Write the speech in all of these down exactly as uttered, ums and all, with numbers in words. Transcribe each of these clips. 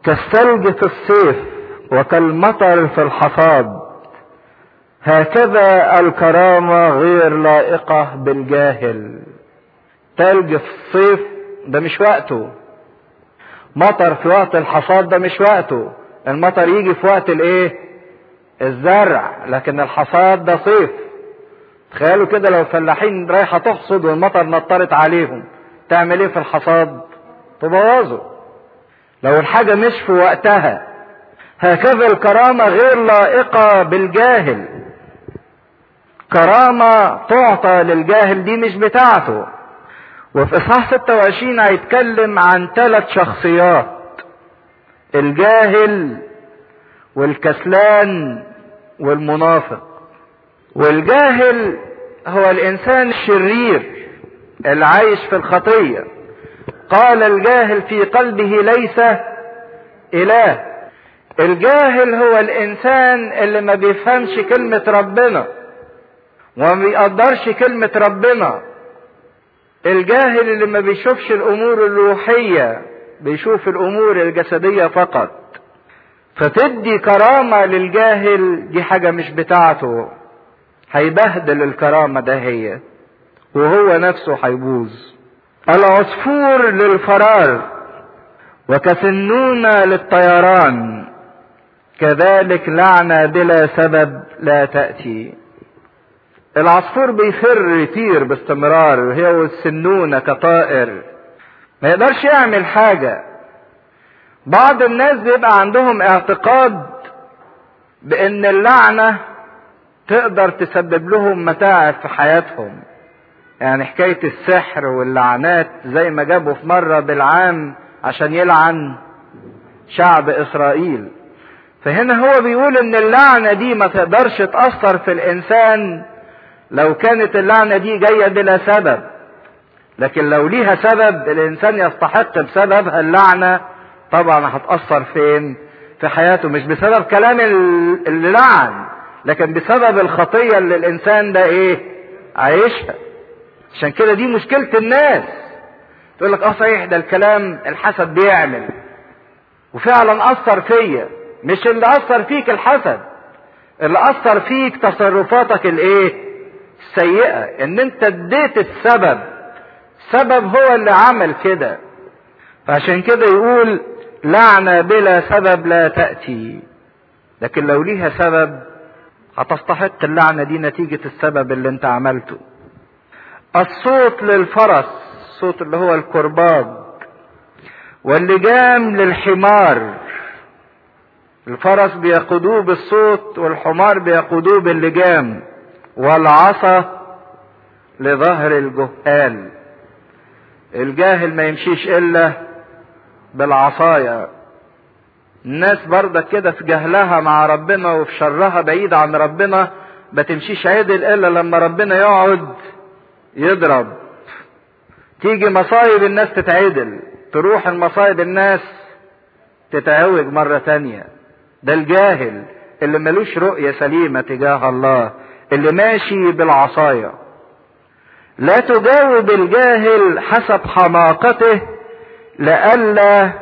كالثلج في الصيف وكالمطر في الحصاد، هكذا الكرامة غير لائقة بالجاهل. ثلج في الصيف ده مش وقته، مطر في وقت الحصاد ده مش وقته. المطر يجي في وقت الايه؟ الزرع، لكن الحصاد ده صيف. تخيلوا كده لو فلاحين رايحة تحصد والمطر نطرت عليهم، تعمل ايه في الحصاد؟ تبوظه لو الحاجة مش في وقتها. هكذا الكرامة غير لائقة بالجاهل. كرامة تعطى للجاهل دي مش بتاعته. وفي اصحاح ستة وعشرين هيتكلم عن ثلاث شخصيات: الجاهل والكسلان والمنافق. والجاهل هو الانسان الشرير اللي عايش في الخطية. قال الجاهل في قلبه ليس اله. الجاهل هو الانسان اللي ما بيفهمش كلمة ربنا وما بيقدرش كلمة ربنا. الجاهل اللي ما بيشوفش الامور الروحية، بيشوف الامور الجسدية فقط. فتدي كرامة للجاهل دي حاجة مش بتاعته، هيبهدل الكرامة ده هي، وهو نفسه هيبوظ. العصفور للفرار وكسنونة للطيران، كذلك لعنة بلا سبب لا تأتي. العصفور بيفر يطير باستمرار، هي والسنونة كطائر ما يقدرش يعمل حاجة. بعض الناس بيبقى عندهم اعتقاد بان اللعنة تقدر تسبب لهم متاعب في حياتهم، يعني حكاية السحر واللعنات زي ما جابوا في مرة بالعام عشان يلعن شعب اسرائيل. فهنا هو بيقول ان اللعنة دي ما تقدرش تأثر في الانسان لو كانت اللعنة دي جاية بلا سبب، لكن لو ليها سبب الانسان يستحق بسببها اللعنة، طبعا هتأثر فين؟ في حياته، مش بسبب كلام اللي لعن، لكن بسبب الخطية اللي الانسان ده ايه؟ عايشها. عشان كده دي مشكلة الناس، تقول لك اه صحيح ده الكلام الحسد بيعمل، وفعلا اثر فيا. مش اللي اثر فيك الحسد، اللي اثر فيك تصرفاتك الايه؟ السيئة، ان انت اديت السبب، سبب هو اللي عمل كده. فعشان كده يقول لعنة بلا سبب لا تأتي، لكن لو ليها سبب هتستحق اللعنة دي نتيجة السبب اللي انت عملته. الصوت للفرس، الصوت اللي هو الكرباج، واللجام للحمار. الفرس بيقودوه بالصوت والحمار بيقودوه باللجام. والعصا لظهر الجهال. الجاهل ما يمشيش الا بالعصاية. الناس برضك كده في جهلها مع ربنا وفي شرها بعيد عن ربنا ما تمشيش عدل الا لما ربنا يقعد يضرب. تيجي مصايب الناس تتعدل، تروح المصايب الناس تتعوج مرة تانية. ده الجاهل اللي ملوش رؤية سليمة تجاه الله، اللي ماشي بالعصاية. لا تجاوب الجاهل حسب حماقته لئلا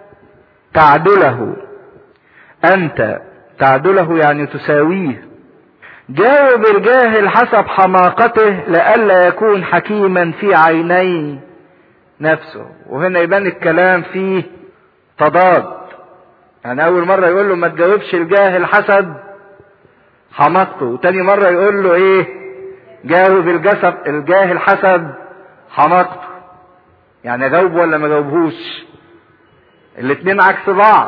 تعدله انت. تعدله يعني تساويه. جاوب الجاهل حسب حماقته لئلا يكون حكيما في عيني نفسه. وهنا يبان الكلام فيه تضاد، يعني اول مرة يقول له ما تجاوبش الجاهل حسب حماقته، وتاني مرة يقول له ايه؟ جاوب الجسد الجاهل حسب حماقته. يعني جاوبه ولا ما جاوبهوش؟ الاتنين عكس بعض.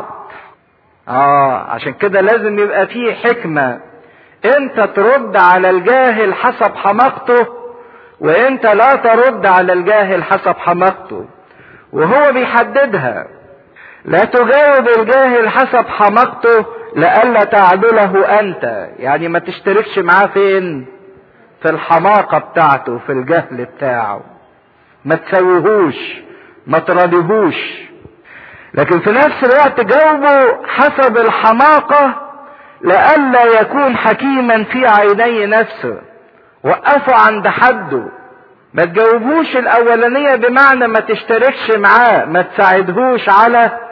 اه عشان كده لازم يبقى فيه حكمة، انت ترد على الجاهل حسب حماقته، وانت لا ترد على الجاهل حسب حماقته، وهو بيحددها. لا تجاوب الجاهل حسب حماقته لئلا تعدله انت، يعني ما تشتركش معاه فين؟ في الحماقة بتاعته، في الجهل بتاعه، ما تسويهوش، ما تراضيهوش. لكن في نفس الوقت جاوبه حسب الحماقة لئلا يكون حكيما في عيني نفسه. وقفوا عند حده، ما تجاوبوش الاولانية بمعنى ما تشتركش معاه، ما تساعدهوش على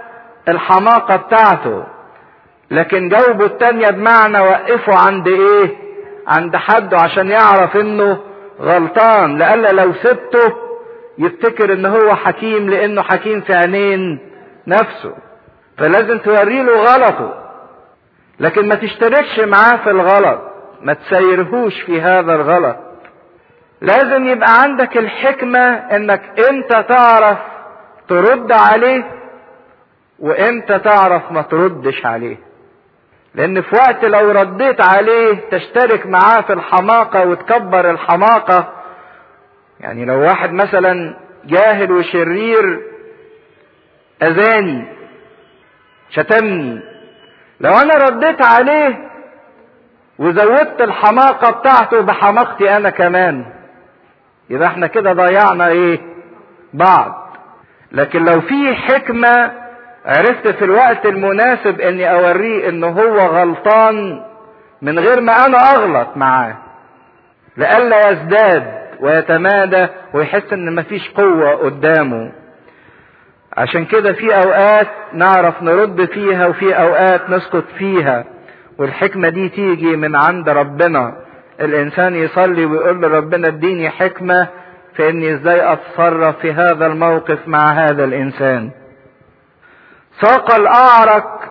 الحماقة بتاعته، لكن جاوبه التانية بمعنى وقفه عند ايه؟ عند حده عشان يعرف انه غلطان، لألا لو سبته يفتكر ان هو حكيم، لانه حكيم في عينين نفسه. فلازم توريله غلطه، لكن ما تشتركش معاه في الغلط، ما تسيرهوش في هذا الغلط. لازم يبقى عندك الحكمة انك امتى تعرف ترد عليه وامتى تعرف ما تردش عليه، لان في وقت لو رديت عليه تشترك معاه في الحماقة وتكبر الحماقة. يعني لو واحد مثلا جاهل وشرير اذاني شتمني، لو انا رديت عليه وزودت الحماقة بتاعته بحماقتي انا كمان، يبقى احنا كده ضيعنا ايه؟ بعض. لكن لو في حكمة عرفت في الوقت المناسب اني اوريه انه هو غلطان من غير ما انا اغلط معاه، لئلا يزداد ويتمادى ويحس ان مفيش قوة قدامه. عشان كده في اوقات نعرف نرد فيها وفي اوقات نسكت فيها، والحكمة دي تيجي من عند ربنا. الانسان يصلي ويقول لربنا اديني حكمة في اني ازاي اتصرف في هذا الموقف مع هذا الانسان. ساق الاعرق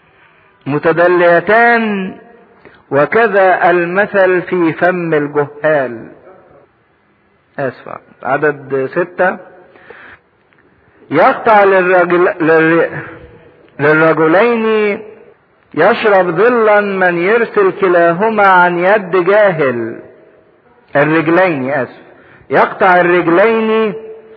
متدليتان وكذا المثل في فم الجهال. اسف. عدد ستة. يقطع للرجل للرجلين يشرب ظلا من يرسل كلاهما عن يد جاهل. الرجلين اسف. يقطع الرجلين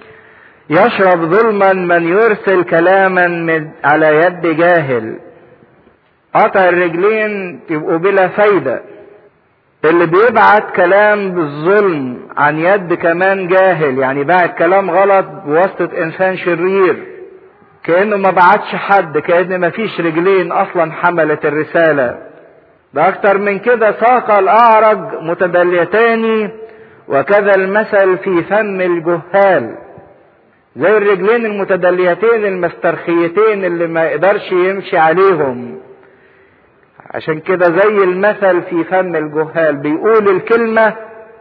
يشرب ظلما من يرسل كلاما من على يد جاهل. قطع الرجلين يبقوا بلا فايدة. اللي بيبعت كلام بالظلم عن يد كمان جاهل، يعني بعت كلام غلط بواسطة انسان شرير، كأنه ما بعتش حد، كأن ما فيش رجلين اصلا حملت الرسالة. ده اكتر من كده. ساق الاعرج متدليتان وكذا المثل في فم الجهال. زي الرجلين المتدليتين المسترخيتين اللي ما يقدرش يمشي عليهم. عشان كده زي المثل في فم الجهال، بيقول الكلمة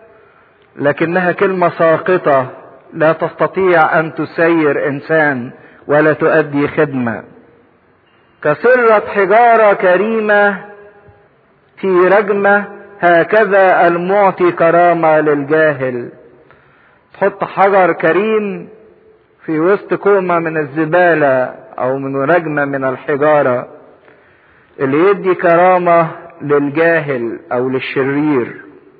لكنها كلمة ساقطة لا تستطيع ان تسير انسان ولا تؤدي خدمة. كسرة حجارة كريمة في رجمة، هكذا المعطي كرامة للجاهل. تحط حجر كريم في وسط كومة من الزبالة او من رجمة من الحجارة، اللي يدي كرامة للجاهل او للشرير.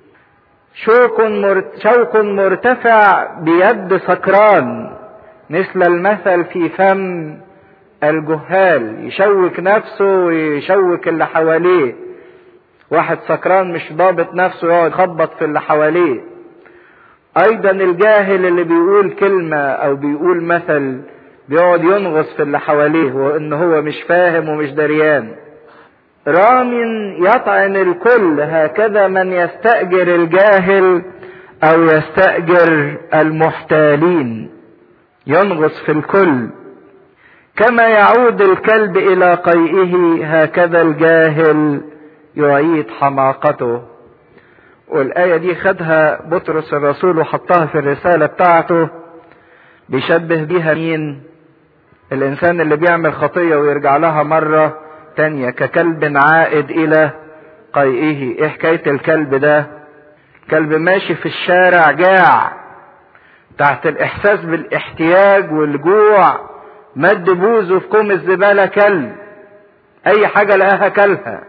شوك شوك مرتفع بيد سكران مثل المثل في فم الجهال. يشوك نفسه ويشوك اللي حواليه. واحد سكران مش ضابط نفسه يقعد يخبط في اللي حواليه. ايضا الجاهل اللي بيقول كلمة او بيقول مثل بيقعد ينغص في اللي حواليه وان هو مش فاهم ومش دريان. رام يطعن الكل، هكذا من يستأجر الجاهل او يستأجر المحتالين. ينغص في الكل. كما يعود الكلب الى قيئه هكذا الجاهل يعيد حماقته. والآية دي خدها بطرس الرسول وحطها في الرسالة بتاعته، بيشبه بيها مين؟ الإنسان اللي بيعمل خطية ويرجع لها مرة تانية ككلب عائد إلى قيئه. إيه حكاية الكلب ده؟ كلب ماشي في الشارع جاع، تحت الإحساس بالاحتياج والجوع، مد بوزه في كوم الزبالة كلب، أي حاجة لقاها كلها،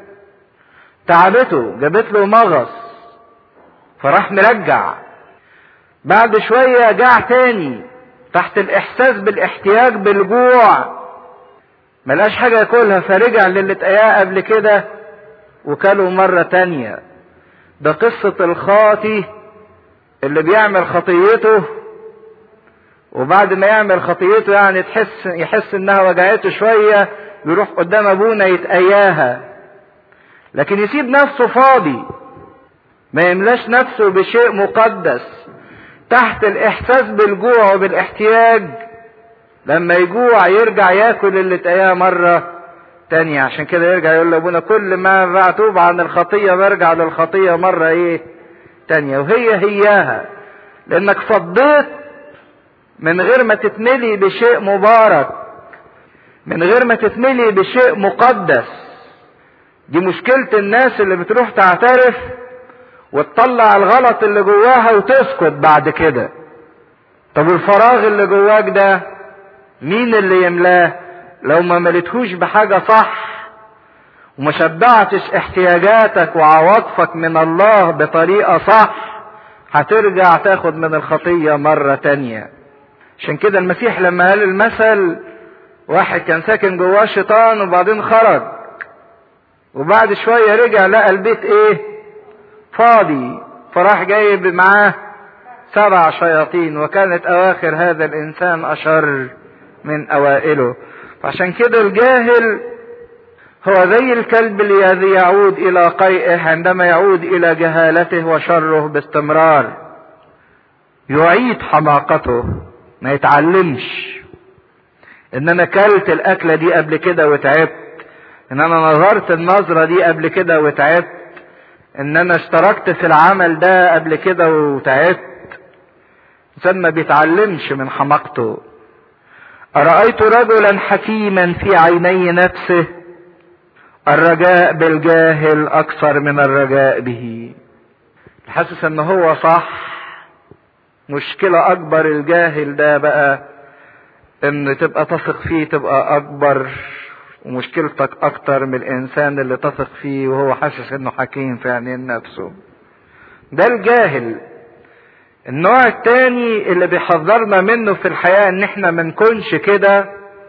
تعبته جابت له مغص فراح مرجع. بعد شوية جاع تاني تحت الاحساس بالاحتياج بالجوع، ملقاش حاجة ياكلها فرجع للي اتقياه قبل كده وكله مرة تانية. ده قصة الخاطي اللي بيعمل خطيته وبعد ما يعمل خطيته يعني تحس يحس انها وجعته شوية بيروح قدام ابونا يتقياها، لكن يسيب نفسه فاضي، ما يملاش نفسه بشيء مقدس. تحت الاحساس بالجوع وبالاحتياج لما يجوع يرجع ياكل اللي اتقاه مرة تانية. عشان كده يرجع يقول لابونا كل ما بعتوب عن الخطية برجع للخطية مرة ايه تانية. وهي هياها، لانك فضيت من غير ما تتملي بشيء مبارك، من غير ما تتملي بشيء مقدس. دي مشكلة الناس اللي بتروح تعترف وتطلع الغلط اللي جواها وتسكت بعد كده. طب الفراغ اللي جواك ده مين اللي يملاه؟ لو ما ملتهوش بحاجة صح وما شبعتش احتياجاتك وعواطفك من الله بطريقة صح، هترجع تاخد من الخطية مرة تانية. عشان كده المسيح لما قال المثل، واحد كان ساكن جواه شيطان وبعدين خرج، وبعد شوية رجع لقى البيت ايه فاضي، فراح جايب معاه سبع شياطين، وكانت اواخر هذا الانسان اشر من اوائله. فعشان كده الجاهل هو زي الكلب الذي يعود الى قيئه عندما يعود الى جهالته وشره باستمرار، يعيد حماقته، ما يتعلمش ان انا كلت الاكلة دي قبل كده وتعبت، ان انا نظرت النظرة دي قبل كده وتعبت، ان انا اشتركت في العمل ده قبل كده وتعبت. الانسان ما بيتعلمش من حماقته. أرأيت رجلا حكيما في عيني نفسه، الرجاء بالجاهل أكثر من الرجاء به. حاسس ان هو صح. مشكلة اكبر الجاهل ده بقى ان تبقى تثق فيه تبقى اكبر، ومشكلتك اكتر من الانسان اللي تثق فيه وهو حاسس انه حكيم في عينين نفسه. ده الجاهل. النوع التاني اللي بيحذرنا منه في الحياة ان احنا ما نكونش كده،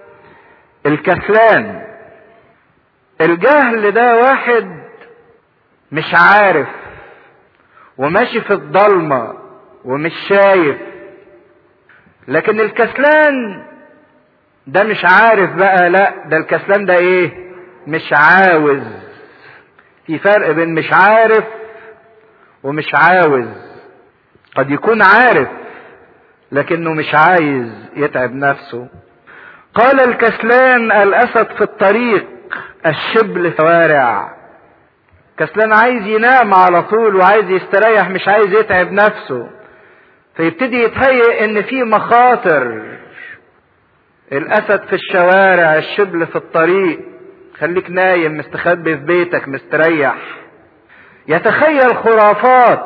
الكسلان. الجهل ده واحد مش عارف وماشي في الضلمة ومش شايف، لكن الكسلان ده مش عارف بقى، لا ده الكسلان ده ايه مش عاوز. في فرق بين مش عارف ومش عاوز. قد يكون عارف لكنه مش عايز يتعب نفسه. قال الكسلان الاسد في الطريق الشبل شوارع. كسلان عايز ينام على طول وعايز يستريح، مش عايز يتعب نفسه، فيبتدي يتهيئ ان في مخاطر. الاسد في الشوارع، الشبل في الطريق. خليك نايم مستخبي في بيتك مستريح. يتخيل خرافات،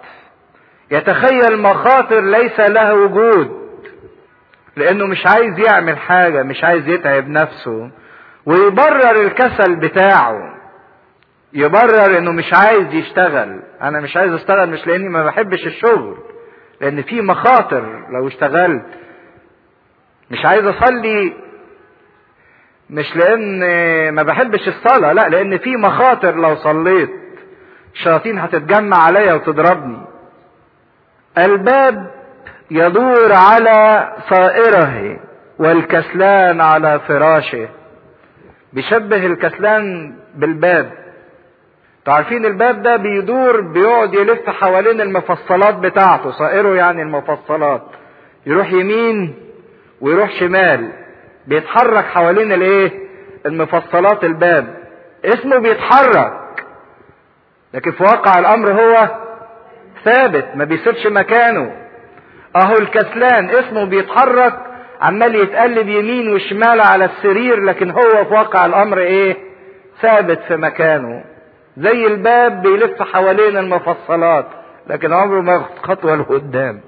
يتخيل مخاطر ليس لها وجود، لانه مش عايز يعمل حاجة، مش عايز يتعب نفسه، ويبرر الكسل بتاعه، يبرر انه مش عايز يشتغل. انا مش عايز اشتغل مش لاني ما بحبش الشغل، لان في مخاطر لو اشتغلت. مش عايز اصلي مش لان ما بحبش الصلاة، لا لان في مخاطر لو صليت الشياطين هتتجمع عليا وتضربني. الباب يدور على صائره والكسلان على فراشه. بيشبه الكسلان بالباب. تعرفين الباب ده بيدور، بيقعد يلف حوالين المفصلات بتاعته. صائره يعني المفصلات، يروح يمين ويروح شمال، بيتحرك حوالين الايه المفصلات. الباب اسمه بيتحرك، لكن في واقع الامر هو ثابت ما بيسيبش مكانه. اهو الكسلان اسمه بيتحرك، عمال يتقلب يمين وشمال على السرير، لكن هو في واقع الامر ايه ثابت في مكانه. زي الباب بيلف حوالين المفصلات، لكن عمره ما ياخد خطوة لقدام.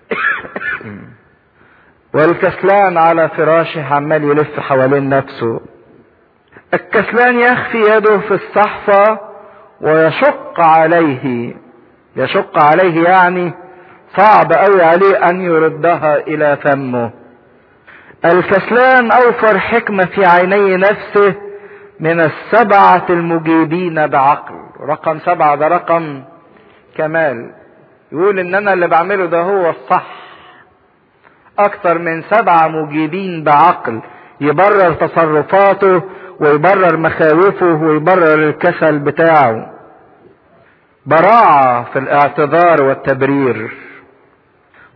والكسلان على فراشه عمال يلف حوالين نفسه. الكسلان يخفي يده في الصحفة ويشق عليه. يشق عليه يعني صعب قوي عليه ان يردها الى فمه. الكسلان اوفر حكمة في عيني نفسه من السبعة المجيبين بعقل. رقم سبعة ده رقم كمال. يقول ان انا اللي بعمله ده هو الصح. اكتر من سبعة مجيبين بعقل، يبرر تصرفاته ويبرر مخاوفه ويبرر الكسل بتاعه. براعة في الاعتذار والتبرير.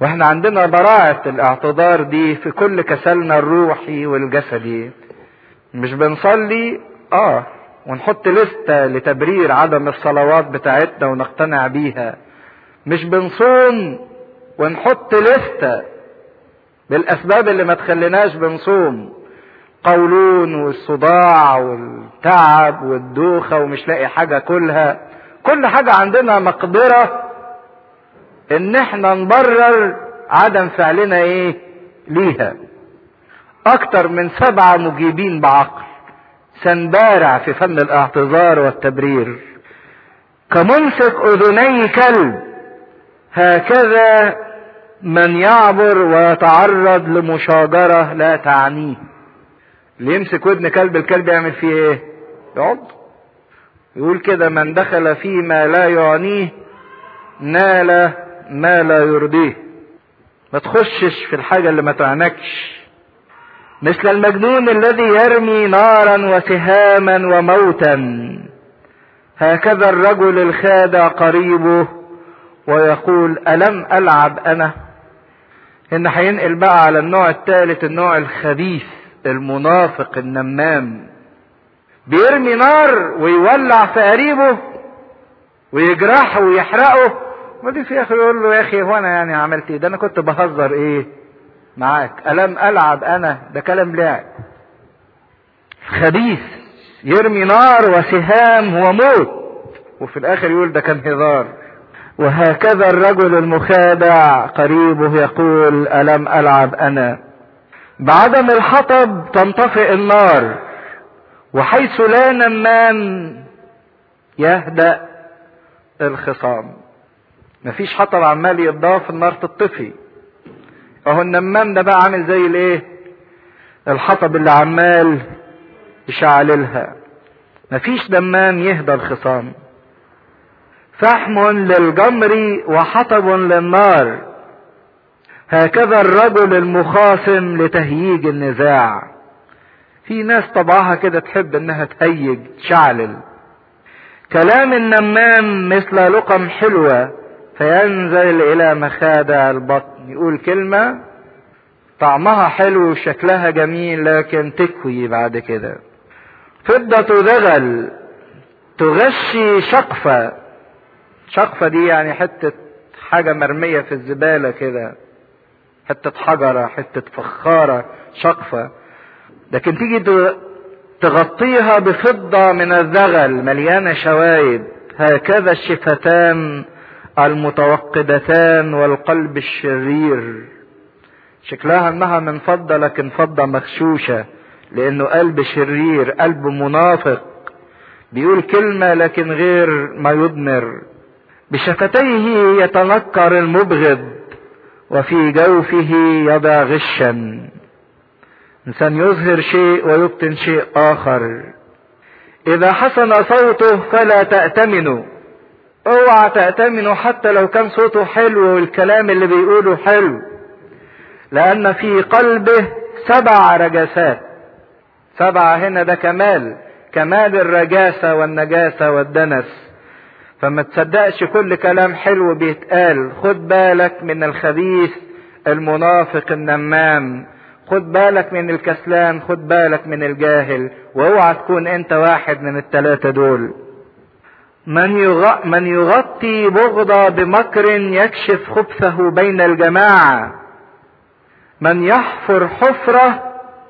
واحنا عندنا براعة الاعتذار دي في كل كسلنا الروحي والجسدي. مش بنصلي اه ونحط لستة لتبرير عدم الصلوات بتاعتنا ونقتنع بيها. مش بنصوم ونحط لستة بالاسباب اللي ما تخليناش بنصوم، قولون والصداع والتعب والدوخة ومش لاقي حاجة كلها. كل حاجة عندنا مقدرة ان احنا نبرر عدم فعلنا ايه ليها. اكتر من سبعة مجيبين بعقل سنبارع في فن الاعتذار والتبرير. كممسك اذني كلب هكذا من يعبر ويتعرض لمشاجرة لا تعنيه. اللي يمسك ودن كلب، الكلب يعمل فيه ايه؟ يعض. يقول كده: من دخل فيما لا يعنيه نال ما لا يرضيه. ما تخشش في الحاجة اللي ما تعنكش. مثل المجنون الذي يرمي نارا وسهاما وموتا، هكذا الرجل الخادع قريبه ويقول ألم ألعب أنا. إن هينقل بقى على النوع الثالث، النوع الخبيث المنافق النمام. بيرمي نار ويولع في قريبه ويجرحه ويحرقه، ودي في اخر يقول له: يا اخي هو انا يعني عملت ايه؟ ده انا كنت بهزر ايه معاك، الم العب انا؟ ده كلام لعب. خبيث يرمي نار وسهام وموت وفي الاخر يقول ده كان هزار. وهكذا الرجل المخادع قريبه يقول الم العب انا. بعدم الحطب تنطفئ النار، وحيث لا نمام يهدأ الخصام. مفيش حطب عمال يتضاف النار تطفي. اهو النمام ده بقى عامل زي الايه؟ الحطب اللي عمال يشعللها. مفيش نمام يهدى الخصام. فحم للجمر وحطب للنار، هكذا الرجل المخاصم لتهييج النزاع. في ناس طبعها كده تحب انها تهيج تشعلل. كلام النمام مثل لقم حلوة فينزل الى مخادع البطن. يقول كلمة طعمها حلو وشكلها جميل لكن تكوي بعد كده. فضة دغل تغشي شقفة. شقفة دي يعني حتة حاجة مرمية في الزبالة كده، حتة حجرة، حتة فخارة، شقفة. لكن تيجي تغطيها بفضة من الذغل مليانة شوايب. هكذا الشفتان المتوقدتان والقلب الشرير. شكلها انها من فضة لكن فضة مغشوشة، لانه قلب شرير، قلب منافق، بيقول كلمة لكن غير ما يضمر. بشفتيه يتنكر المبغض وفي جوفه يضع غشا. انسان يظهر شيء ويبطن شيء اخر. اذا حسن صوته فلا تأتمنوا. اوعى تأتمنوا حتى لو كان صوته حلو والكلام اللي بيقوله حلو، لان في قلبه سبع رجاسات. سبعة هنا ده كمال، كمال الرجاسة والنجاسة والدنس. فما تصدقش كل كلام حلو بيتقال. خد بالك من الخبيث المنافق النمام، خد بالك من الكسلان، خد بالك من الجاهل، واوعى تكون انت واحد من الثلاثة دول. من, يغ... من يغطي بغضة بمكر يكشف خبثه بين الجماعة. من يحفر حفرة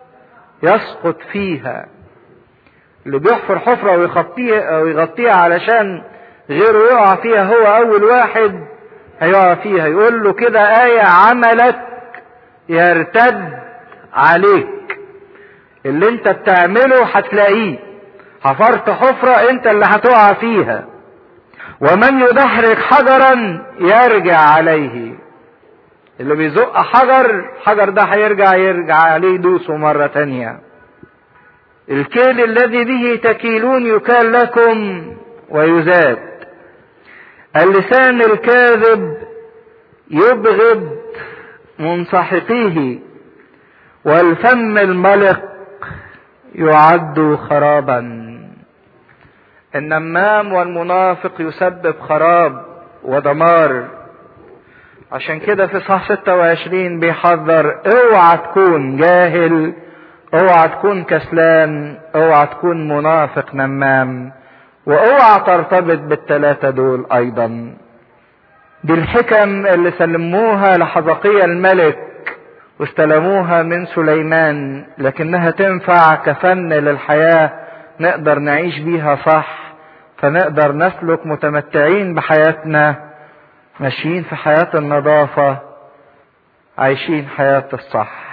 يسقط فيها. اللي بيحفر حفرة ويغطيها ويغطيها علشان غيره يقع فيها، هو اول واحد هيقع فيها. يقول له كده آية: عملك يرتد عليك. اللي انت بتعمله هتلاقيه. حفرت حفرة انت اللي هتقع فيها. ومن يدحرج حجرا يرجع عليه. اللي بيزق حجر، حجر ده هيرجع يرجع عليه يدوسه مرة تانية. الكيل الذي به تكيلون يكال لكم ويزاد. اللسان الكاذب يبغض منسحقيه، والفم الملق يعد خرابا. النمام والمنافق يسبب خراب ودمار. عشان كده في صح ستة وعشرين بيحذر اوعى تكون جاهل، اوعى تكون كسلان، اوعى تكون منافق نمام، واوعى ترتبط بالثلاثة دول ايضا. دي الحكم اللي سلموها لحزقيا الملك واستلموها من سليمان، لكنها تنفع كفن للحياة نقدر نعيش بيها صح، فنقدر نسلك متمتعين بحياتنا، ماشيين في حياة النظافة، عايشين حياة الصح.